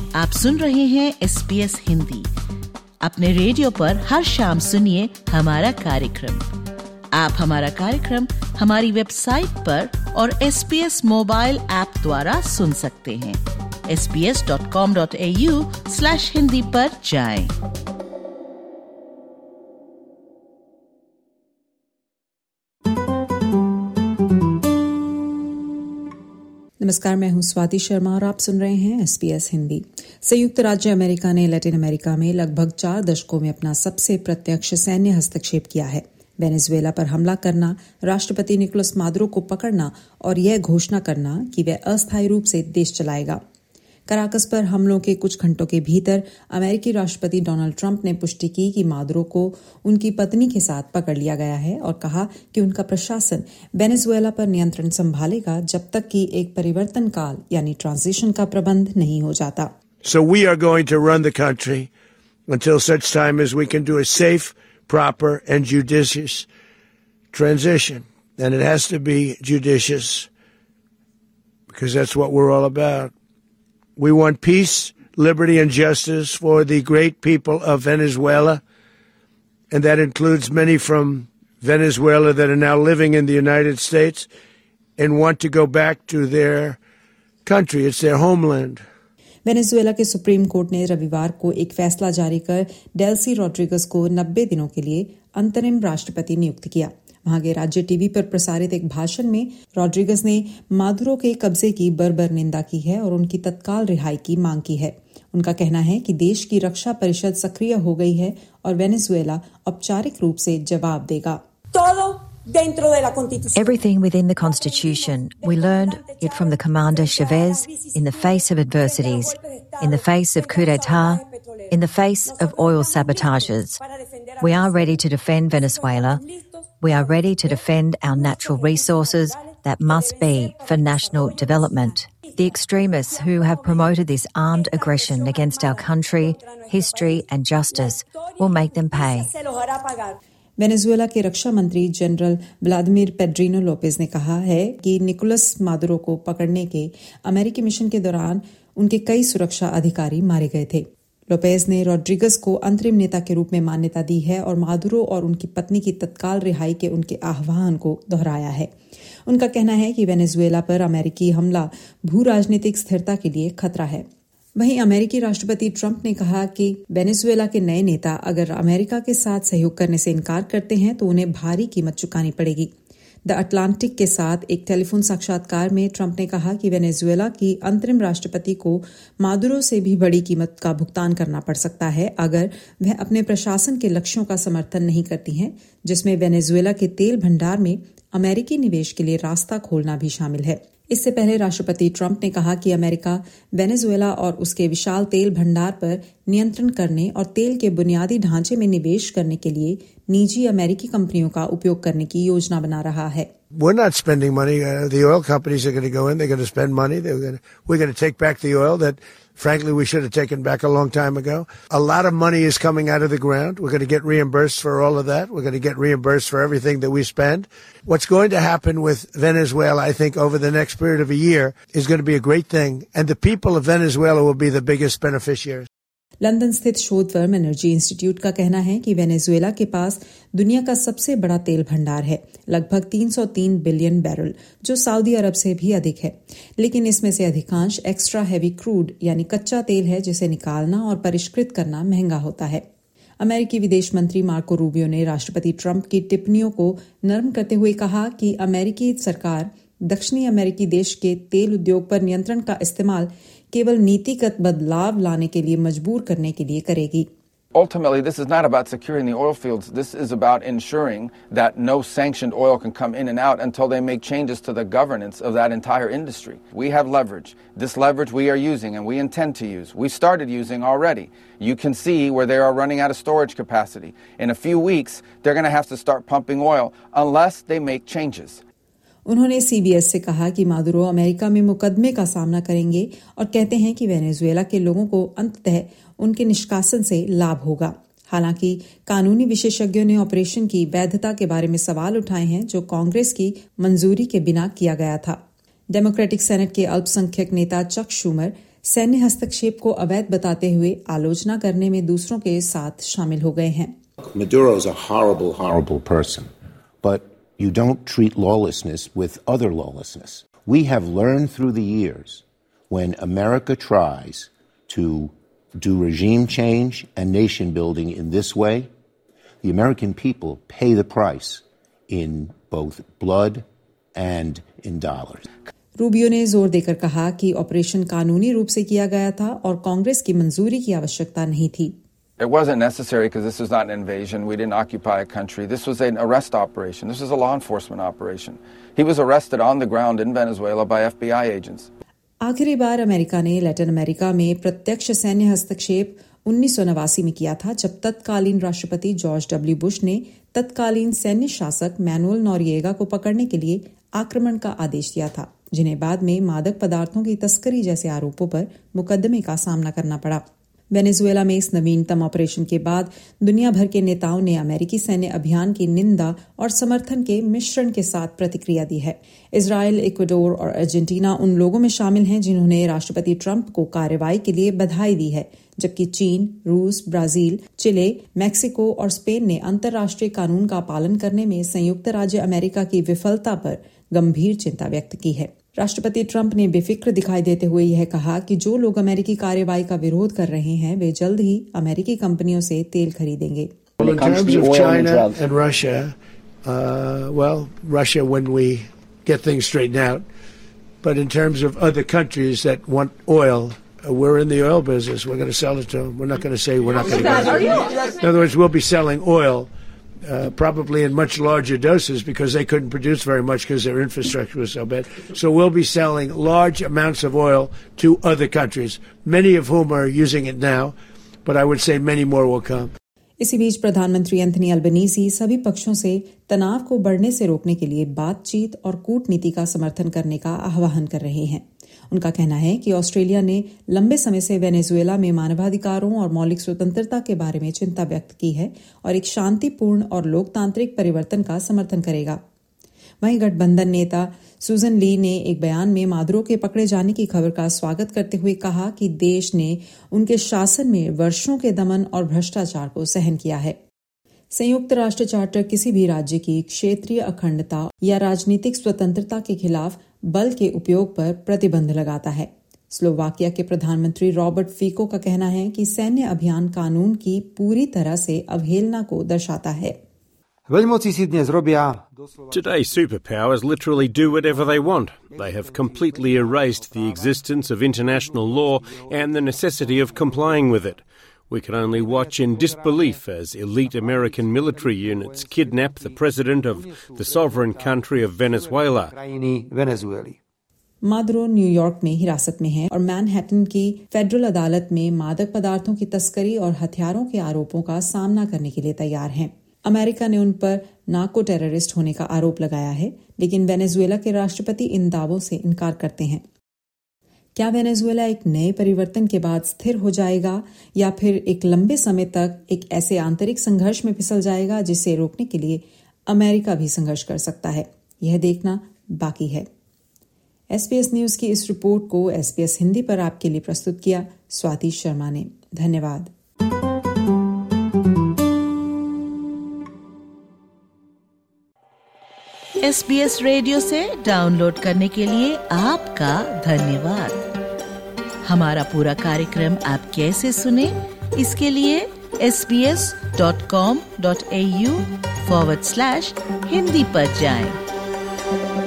आप सुन रहे हैं SBS हिंदी। अपने रेडियो पर हर शाम सुनिए हमारा कार्यक्रम। आप हमारा कार्यक्रम हमारी वेबसाइट पर और SBS मोबाइल ऐप द्वारा सुन सकते हैं। sbs.com.au/hindi पर जाएं। नमस्कार, मैं हूं स्वाति शर्मा और आप सुन रहे हैं SBS हिंदी। संयुक्त राज्य अमेरिका ने लैटिन अमेरिका में लगभग 4 दशकों में अपना सबसे प्रत्यक्ष सैन्य हस्तक्षेप किया है। वेनेजुएला पर हमला करना, राष्ट्रपति निकोलस मादुरो को पकड़ना और यह घोषणा करना कि वह अस्थायी रूप से देश चलाएगा। कराकस पर हमलों के कुछ घंटों के भीतर अमेरिकी राष्ट्रपति डोनाल्ड ट्रंप ने पुष्टि की कि मादुरो को उनकी पत्नी के साथ पकड़ लिया गया है और कहा कि उनका प्रशासन वेनेजुएला पर नियंत्रण संभालेगा जब तक कि एक परिवर्तन काल यानी ट्रांजिशन का प्रबंध नहीं हो जाता। So we are going to run the country until such time as we can do a safe, proper and judicious transition. And it has to be judicious because that's what we're all about. We want peace, liberty, and justice for the great people of Venezuela, and that includes many from Venezuela that are now living in the United States and want to go back to their country. It's their homeland. Venezuela के supreme court ने रविवार को एक फैसला जारी कर Delsey Rodrigues को 90 दिनों के लिए अंतरिम राष्ट्रपति नियुक्त किया। वहां के राज्य टीवी पर प्रसारित एक भाषण में रॉड्रिगस ने मादुरो के कब्जे की बर्बर निंदा की है और उनकी तत्काल रिहाई की मांग की है। उनका कहना है कि देश की रक्षा परिषद सक्रिय हो गई है और वेनेजुएला औपचारिक रूप से जवाब देगा। Everything within the Constitution. We learned it from the Commander Chavez in the face of adversities, in the face of coup d'etat, in the face of oil sabotages. We are ready to defend Venezuela. We are ready to defend our natural resources that must be for national development. The extremists who have promoted this armed aggression against our country, history and justice will make them pay. Venezuela के रक्षा मंत्री general Vladimir पेड्रिनो Lopez ने कहा है कि Nicolas Maduro को पकड़ने के अमेरिकी मिशन के दौरान उनके कई सुरक्षा अधिकारी मारे गए थे। लोपेज ने रॉड्रिगस को अंतरिम नेता के रूप में मान्यता दी है और मादुरो और उनकी पत्नी की तत्काल रिहाई के उनके आह्वान को दोहराया है। उनका कहना है कि वेनेजुएला पर अमेरिकी हमला भू राजनीतिक स्थिरता के लिए खतरा है। वहीं अमेरिकी राष्ट्रपति ट्रंप ने कहा कि वेनेजुएला के नए नेता अगर अमेरिका के साथ सहयोग करने से इनकार करते हैं तो उन्हें भारी कीमत चुकानी पड़ेगी। द अटलांटिक के साथ एक टेलीफोन साक्षात्कार में ट्रंप ने कहा कि वेनेजुएला की अंतरिम राष्ट्रपति को मादुरो से भी बड़ी कीमत का भुगतान करना पड़ सकता है अगर वह अपने प्रशासन के लक्ष्यों का समर्थन नहीं करती हैं, जिसमें वेनेजुएला के तेल भंडार में अमेरिकी निवेश के लिए रास्ता खोलना भी शामिल है। इससे पहले राष्ट्रपति ट्रंप ने कहा कि अमेरिका वेनेजुएला और उसके विशाल तेल भंडार पर नियंत्रण करने और तेल के बुनियादी ढांचे में निवेश करने के लिए निजी अमेरिकी कंपनियों का उपयोग करने की योजना बना रहा है। We're not spending money. The oil companies are going to go in. They're going to spend money. We're going to take back the oil that, frankly, we should have taken back a long time ago. A lot of money is coming out of the ground. We're going to get reimbursed for all of that. We're going to get reimbursed for everything that we spend. What's going to happen with Venezuela, I think, over the next period of a year is going to be a great thing. And the people of Venezuela will be the biggest beneficiaries. London स्थित शोध firm energy institute का कहना है कि Venezuela के पास दुनिया का सबसे बड़ा तेल भंडार है, लगभग 303 बिलियन बैरल, जो सऊदी अरब से भी अधिक है। लेकिन इसमें से अधिकांश एक्स्ट्रा हैवी क्रूड यानी कच्चा तेल है, जिसे निकालना और परिष्कृत करना महंगा होता है। अमेरिकी विदेश मंत्री मार्को रूबियो ने राष्ट्रपति ट्रंप की टिप्पणियों को नरम करते हुए कहा कि अमेरिकी सरकार दक्षिणी अमेरिकी देश के तेल उद्योग पर नियंत्रण का इस्तेमाल केवल नीतिगत बदलाव लाने के लिए मजबूर करने के लिए करेगी। Ultimately, this is not about securing the oil fields. This is about ensuring that no sanctioned oil can come in and out until they make changes to the governance of that entire industry. We have leverage. This leverage we are using and we intend to use. We started using already. You can see where they are running out of storage capacity. In a few weeks, they're going to have to start pumping oil unless they make changes. उन्होंने CBS से कहा कि Maduro America में मुकदमे का सामना करेंगे और कहते हैं कि वेनेजुएला के लोगों को अंततः उनके निष्कासन से लाभ होगा। हालांकि कानूनी विशेषज्ञों ने ऑपरेशन की वैधता के बारे में सवाल उठाए हैं, जो कांग्रेस की मंजूरी के बिना किया गया था। डेमोक्रेटिक सेनेट के अल्पसंख्यक नेता चक शूमर सैन्य हस्तक्षेप को अवैध बताते हुए आलोचना करने में दूसरों के साथ शामिल हो गए हैं। Maduro is a horrible, horrible person, but you don't treat lawlessness with other lawlessness. We have learned through the years when America tries to do regime change and nation building in this way, the American people pay the price in both blood and in dollars. Rubio ने जोर देकर कहा कि operation कानूनी रूप से किया गया था और कांग्रेस की मंजूरी की आवश्यकता नहीं थी। It wasn't necessary because this was not an invasion. We didn't occupy a country. This was an arrest operation. This was a law enforcement operation. He was arrested on the ground in Venezuela by FBI agents. आखिरी बार America ने Latin America में प्रत्यक्ष सैन्य हस्तक्षेप 1989 में किया था, जब तत्कालीन राष्ट्रपति जॉर्ज डब्ल्यू बुश ने तत्कालीन सैन्य शासक मैनुअल नोरिएगा को पकड़ने के लिए आक्रमण का आदेश दिया था, जिन्हें बाद में मादक पदार्थों की तस्करी जैसे आरोपों पर मुकदमे का सामना करना पड़ा। वेनेजुएला में इस नवीनतम ऑपरेशन के बाद दुनिया भर के नेताओं ने अमेरिकी सैन्य अभियान की निंदा और समर्थन के मिश्रण के साथ प्रतिक्रिया दी है। इजराइल, इक्वाडोर और अर्जेंटीना उन लोगों में शामिल हैं जिन्होंने राष्ट्रपति ट्रंप को कार्रवाई के लिए बधाई दी है, जबकि चीन, रूस, ब्राजील, चिले, मैक्सिको और स्पेन ने अंतर्राष्ट्रीय कानून का पालन करने में संयुक्त राज्य अमेरिका की विफलता पर गंभीर चिंता व्यक्त की है। राष्ट्रपति ट्रंप ने बेफिक्र दिखाई देते हुए यह कहा कि जो लोग अमेरिकी कार्रवाई का विरोध कर रहे हैं वे जल्द ही अमेरिकी कंपनियों से तेल खरीदेंगे। Well, in terms of China and Russia, Russia when we get things straightened out, but in terms of other countries that want oil, we're in the oil business. We're going to sell it to them. We're not going to say we're not going to. In other words, we'll be selling oil. Probably in much larger doses because they couldn't produce very much because their infrastructure was so bad. So we'll be selling large amounts of oil to other countries, many of whom are using it now, but I would say many more will come. इसी बीच प्रधानमंत्री Anthony Albanese सभी पक्षों से तनाव को बढ़ने से रोकने के लिए बातचीत और कूटनीति का समर्थन करने का आह्वान कर रहे हैं। उनका कहना है कि ऑस्ट्रेलिया ने लंबे समय से वेनेजुएला में मानवाधिकारों और मौलिक स्वतंत्रता के बारे में चिंता व्यक्त की है और एक शांतिपूर्ण और लोकतांत्रिक परिवर्तन का समर्थन करेगा। वहीं गठबंधन नेता सुजन ली ने एक बयान में मादुरो के पकड़े जाने की खबर का स्वागत करते हुए कहा कि देश ने उनके शासन में वर्षों के दमन और भ्रष्टाचार को सहन किया है। संयुक्त राष्ट्र चार्टर किसी भी राज्य की क्षेत्रीय अखंडता या राजनीतिक स्वतंत्रता के खिलाफ बल के उपयोग पर प्रतिबंध लगाता है। स्लोवाकिया के प्रधानमंत्री रॉबर्ट फीको का कहना है कि सैन्य अभियान कानून की पूरी तरह से अवहेलना को दर्शाता है। Today, superpowers literally do whatever they want. They have completely erased the existence of international law and the necessity of complying with it. We can only watch in disbelief as elite American military units kidnap the president of the sovereign country of Venezuela. Maduro New York में हिरासत में है और Manhattan की federal अदालत में मादक पदार्थों की तस्करी और हथियारों के आरोपों का सामना करने के लिए तैयार हैं। अमेरिका ने उन पर नार्को टेररिस्ट होने का आरोप लगाया है, लेकिन वेनेजुएला के राष्ट्रपति इन दावों से इनकार करते हैं। क्या वेनेजुएला एक नए परिवर्तन के बाद स्थिर हो जाएगा या फिर एक लंबे समय तक एक ऐसे आंतरिक संघर्ष में फिसल जाएगा जिसे रोकने के लिए अमेरिका भी संघर्ष कर सकता है? यह देखना बाकी है। SBS न्यूज की इस रिपोर्ट को SBS हिंदी पर आपके लिए प्रस्तुत किया स्वाति शर्मा ने। धन्यवाद। SBS रेडियो से डाउनलोड करने के लिए आपका धन्यवाद। हमारा पूरा कार्यक्रम आप कैसे सुने, इसके लिए sbs.com.au/hindi पर जाएं।